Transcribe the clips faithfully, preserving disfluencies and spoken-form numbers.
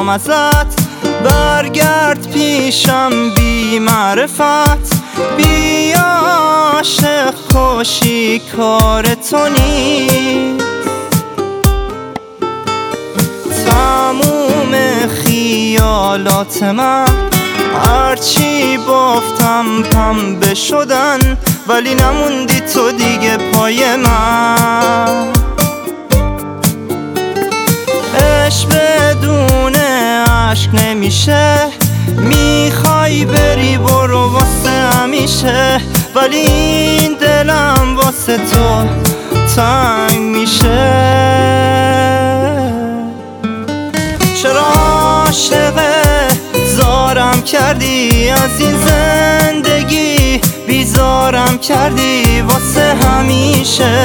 ازت، برگرد پیشم بی معرفت. بیا عاشق خوشی کار تو نیست، تموم خیالات من هرچی بافتم پنبه شدن، ولی نموندی تو دیگه پای من. عشق بدون عشق نمیشه، میخوای بری برو واسه همیشه، ولی این دلم واسه تو تنگ میشه. چرا عاشق زارم کردی از این زندگی، بیزارم کردی واسه همیشه،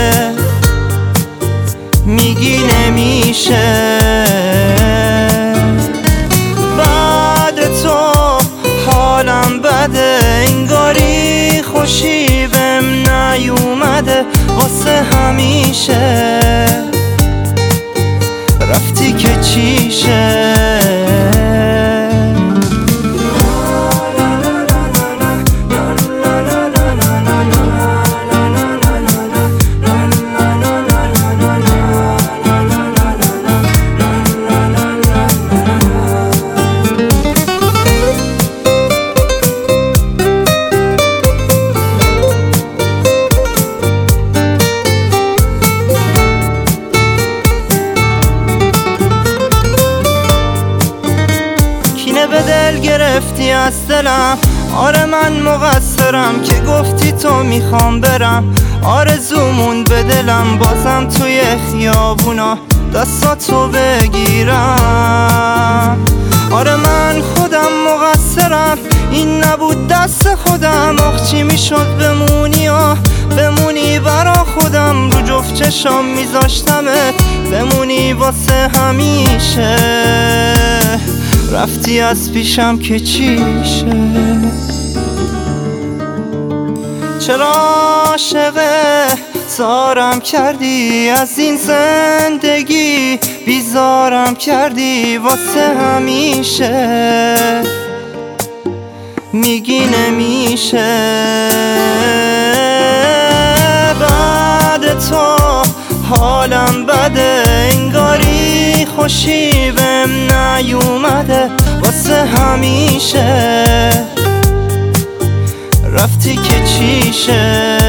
میگی نمیشه. بعد تو حالم بده، انگاری خوشی بهم نیومده واسه همیشه، رفتی که چیشه. به دل گرفتی از دلم، آره من مقصرم که گفتی تو میخوام برم. آرزومون به دلم بازم توی خیابونا دستاتو بگیرم. آره من خودم مقصرم، این نبود دست خودم. آخ چی میشد بمونی آه بمونی برا خودم، رو جفت چشام میذاشتمت بمونی واسه همیشه، رفتی از پیشم که چیشه. چرا عاشق زارم کردی از این زندگی، بیزارم کردی واسه همیشه، میگی نمیشه. بعد تو حالم بده، انگاری خوشی بهم نیومده واسه همیشه، رفتی که چیشه.